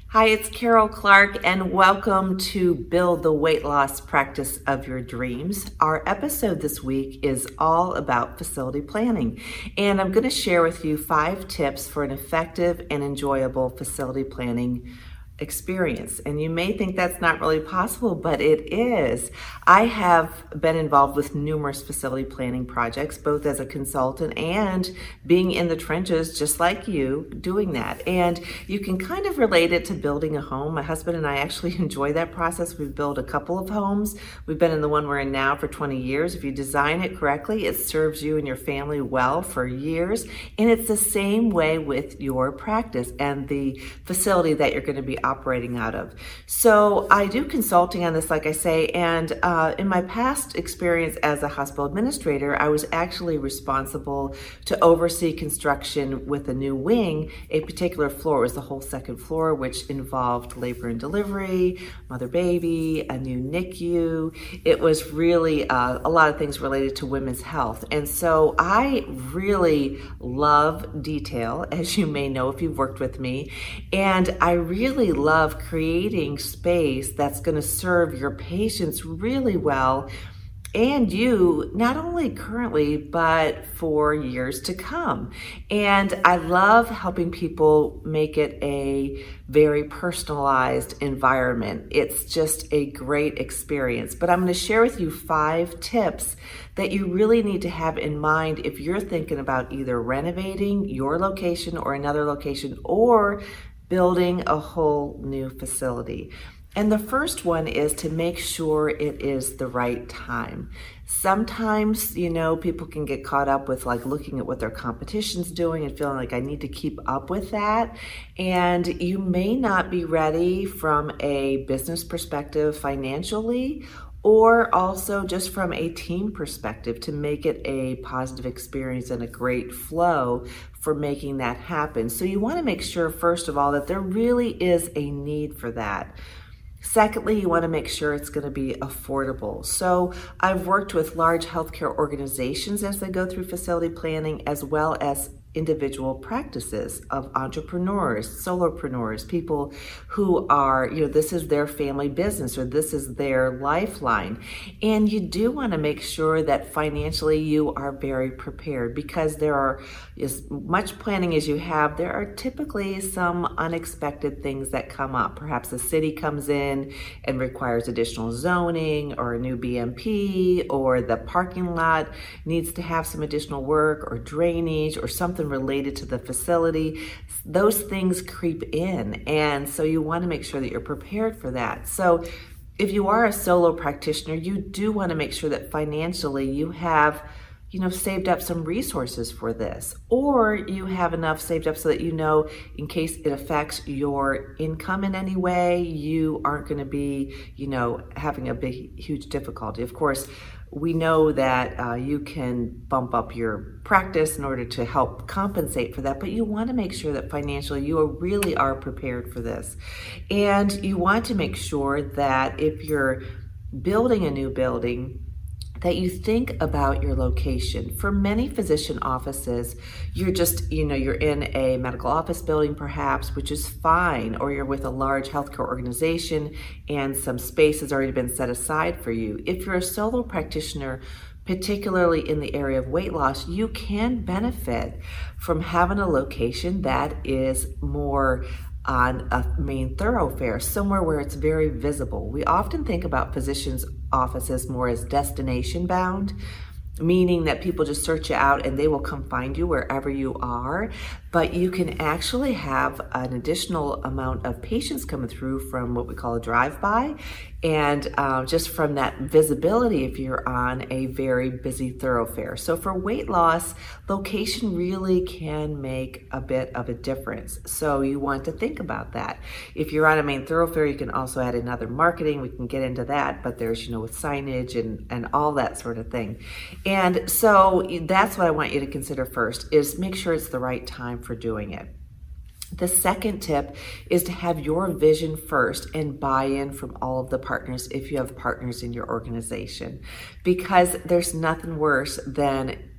Hi, it's Carol Clark, and welcome to Build the Weight Loss Practice of Your Dreams. Our episode this week is all about facility planning, and I'm going to share with you 5 tips for an effective and enjoyable facility planning experience. And you may think that's not really possible, but it is. I have been involved with numerous facility planning projects, both as a consultant and being in the trenches, just like you, doing that. And you can kind of relate it to building a home. My husband and I actually enjoy that process. We've built a couple of homes. We've been in the one we're in now for 20 years. If you design it correctly, it serves you and your family well for years. And it's the same way with your practice and the facility that you're going to be operating out of. So I do consulting on this, like I say, and in my past experience as a hospital administrator, I was actually responsible to oversee construction with a new wing. A particular floor was the whole second floor, which involved labor and delivery, mother-baby, a new NICU. It was really a lot of things related to women's health. And so I really love detail, as you may know if you've worked with me, and I really love creating space that's going to serve your patients really well and you, not only currently, but for years to come. And I love helping people make it a very personalized environment. It's just a great experience. But I'm going to share with you 5 tips that you really need to have in mind if you're thinking about either renovating your location or another location or building a whole new facility. And the first one is to make sure it is the right time. Sometimes, people can get caught up with like looking at what their competition's doing and feeling like I need to keep up with that. And you may not be ready from a business perspective financially, or also just from a team perspective to make it a positive experience and a great flow for making that happen. So you want to make sure, first of all, that there really is a need for that. Secondly, you want to make sure it's going to be affordable. So I've worked with large healthcare organizations as they go through facility planning, as well as individual practices of entrepreneurs, solopreneurs, people who are, this is their family business or this is their lifeline. And you do want to make sure that financially you are very prepared, because there are as much planning as you have, there are typically some unexpected things that come up. Perhaps the city comes in and requires additional zoning or a new BMP, or the parking lot needs to have some additional work or drainage or something related to the facility. Those things creep in, and so you want to make sure that you're prepared for that. So if you are a solo practitioner, you do want to make sure that financially you have saved up some resources for this, or you have enough saved up so that in case it affects your income in any way, you aren't going to be having a huge difficulty. Of course, we know that you can bump up your practice in order to help compensate for that, but you want to make sure that financially you really are prepared for this. And you want to make sure that if you're building a new building, that you think about your location. For many physician offices, you're just, you're in a medical office building perhaps, which is fine, or you're with a large healthcare organization and some space has already been set aside for you. If you're a solo practitioner, particularly in the area of weight loss, you can benefit from having a location that is more on a main thoroughfare, somewhere where it's very visible. We often think about physicians' offices more as destination bound, meaning that people just search you out and they will come find you wherever you are. But you can actually have an additional amount of patients coming through from what we call a drive-by, and just from that visibility if you're on a very busy thoroughfare. So for weight loss, location really can make a bit of a difference. So you want to think about that. If you're on a main thoroughfare, you can also add in other marketing. We can get into that, but there's, with signage and all that sort of thing. And so that's what I want you to consider first, is make sure it's the right time for doing it. The second tip is to have your vision first and buy-in from all of the partners if you have partners in your organization, because there's nothing worse than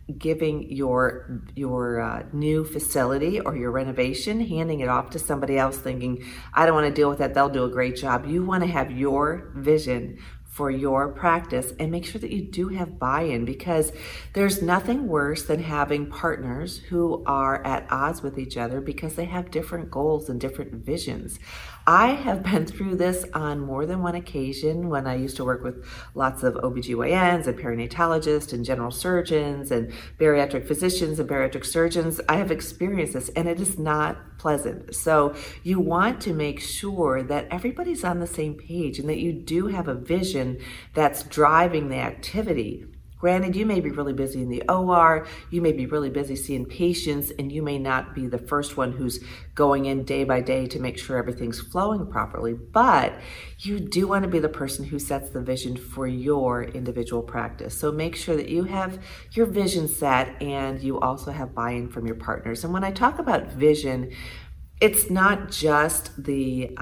giving your new facility or your renovation, handing it off to somebody else thinking, I don't want to deal with that, they'll do a great job. You want to have your vision for your practice and make sure that you do have buy-in, because there's nothing worse than having partners who are at odds with each other because they have different goals and different visions. I have been through this on more than one occasion when I used to work with lots of OBGYNs and perinatologists and general surgeons and bariatric physicians and bariatric surgeons. I have experienced this, and it is not pleasant. So you want to make sure that everybody's on the same page and that you do have a vision that's driving the activity. Granted, you may be really busy in the OR, you may be really busy seeing patients, and you may not be the first one who's going in day by day to make sure everything's flowing properly, but you do want to be the person who sets the vision for your individual practice. So make sure that you have your vision set and you also have buy-in from your partners. And when I talk about vision, it's not just the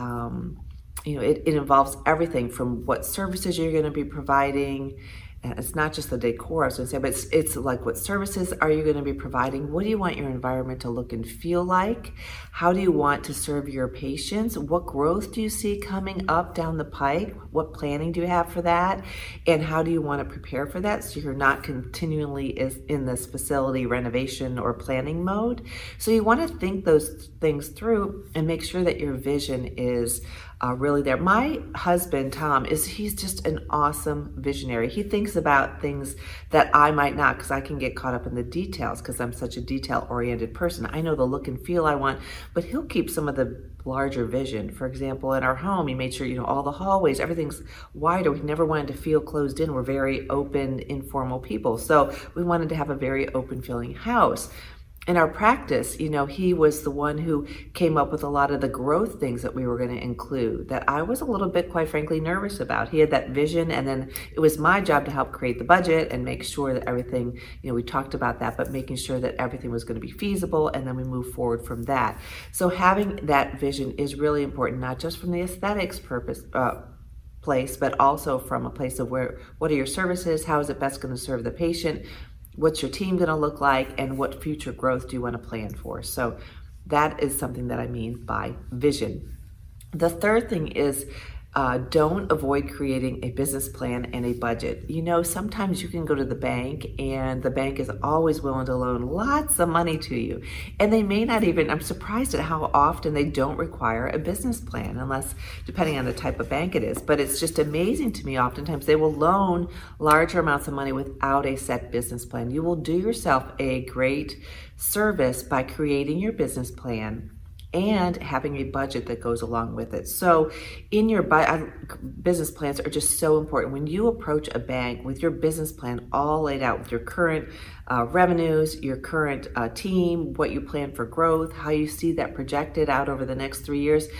it involves everything from what services you're going to be providing. And it's not just the decor, I was going to say, but it's like, what services are you going to be providing? What do you want your environment to look and feel like? How do you want to serve your patients? What growth do you see coming up down the pike? What planning do you have for that? And how do you want to prepare for that so you're not continually in this facility renovation or planning mode? So you want to think those things through and make sure that your vision is really there. My husband, Tom, he's just an awesome visionary. He thinks about things that I might not, because I can get caught up in the details because I'm such a detail-oriented person. I know the look and feel I want, but he'll keep some of the larger vision. For example, in our home, he made sure, all the hallways, everything's wider. We never wanted to feel closed in. We're very open, informal people. So we wanted to have a very open feeling house. In our practice, he was the one who came up with a lot of the growth things that we were going to include that I was a little bit, quite frankly, nervous about. He had that vision, and then it was my job to help create the budget and make sure that everything, we talked about that, but making sure that everything was going to be feasible, and then we move forward from that. So having that vision is really important, not just from the aesthetics place, but also from a place of what are your services? How is it best going to serve the patient? What's your team going to look like, and what future growth do you want to plan for? So that is something that I mean by vision. The third thing is don't avoid creating a business plan and a budget. Sometimes you can go to the bank and the bank is always willing to loan lots of money to you. And they may not even, I'm surprised at how often they don't require a business plan, unless, depending on the type of bank it is. But it's just amazing to me, oftentimes they will loan larger amounts of money without a set business plan. You will do yourself a great service by creating your business plan and having a budget that goes along with it. So in your business plans are just so important. When you approach a bank with your business plan all laid out with your current revenues, your current team, what you plan for growth, how you see that projected out over the next 3 years,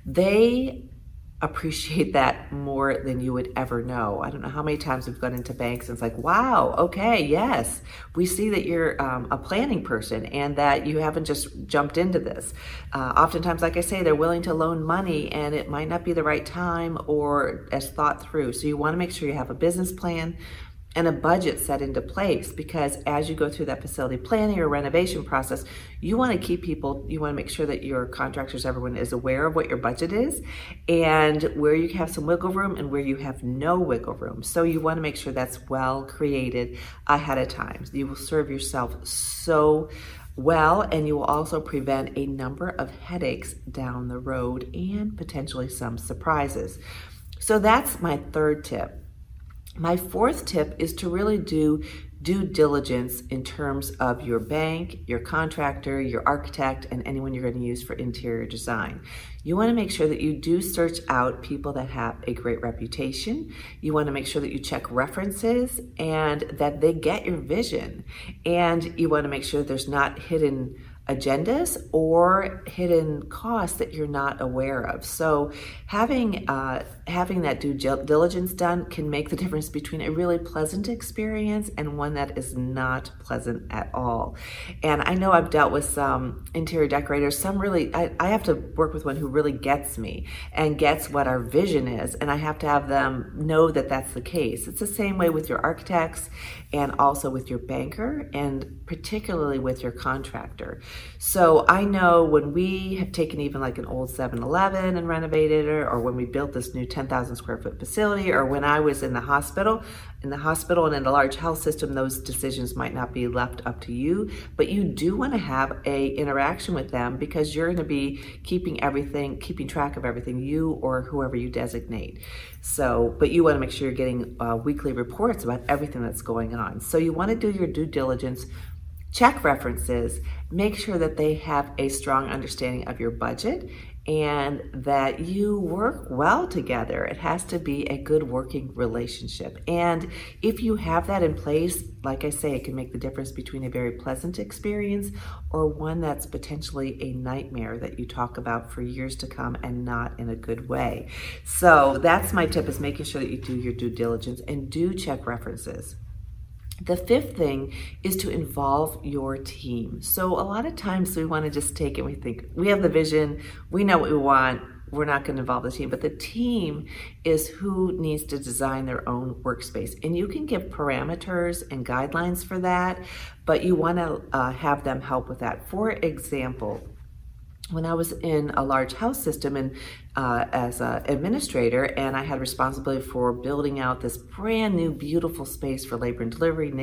they appreciate that more than you would ever know. I don't know how many times we've gone into banks and it's like, wow, okay, yes, we see that you're a planning person and that you haven't just jumped into this. Oftentimes, like I say, they're willing to loan money and it might not be the right time or as thought through. So you want to make sure you have a business plan and a budget set into place, because as you go through that facility planning or renovation process, you want to make sure that your contractors, everyone is aware of what your budget is and where you have some wiggle room and where you have no wiggle room. So you want to make sure that's well created ahead of time. You will serve yourself so well, and you will also prevent a number of headaches down the road and potentially some surprises. So that's my third tip. My fourth tip is to really do due diligence in terms of your bank, your contractor, your architect, and anyone you're going to use for interior design. You want to make sure that you do search out people that have a great reputation. You want to make sure that you check references and that they get your vision. And you want to make sure there's not hidden agendas or hidden costs that you're not aware of. So having that due diligence done can make the difference between a really pleasant experience and one that is not pleasant at all. And I know I've dealt with some interior decorators, some really, I have to work with one who really gets me and gets what our vision is, and I have to have them know that that's the case. It's the same way with your architects and also with your banker, and particularly with your contractor. So I know when we have taken even like an old 7-Eleven and renovated it, or when we built this new 10,000 square foot facility, or when I was in the hospital and in a large health system, those decisions might not be left up to you, but you do want to have a interaction with them because you're going to be keeping track of everything, you or whoever you designate. So, but you want to make sure you're getting weekly reports about everything that's going on. So you want to do your due diligence, check references, make sure that they have a strong understanding of your budget and that you work well together. It has to be a good working relationship. And if you have that in place, like I say, it can make the difference between a very pleasant experience or one that's potentially a nightmare that you talk about for years to come and not in a good way. So that's my tip, is making sure that you do your due diligence and do check references. The fifth thing is to involve your team. So a lot of times we want to just take it, we think we have the vision, we know what we want, we're not going to involve the team, but the team is who needs to design their own workspace. And you can give parameters and guidelines for that, but you want to have them help with that. For example, when I was in a large health system and as an administrator, and I had responsibility for building out this brand new beautiful space for labor and delivery,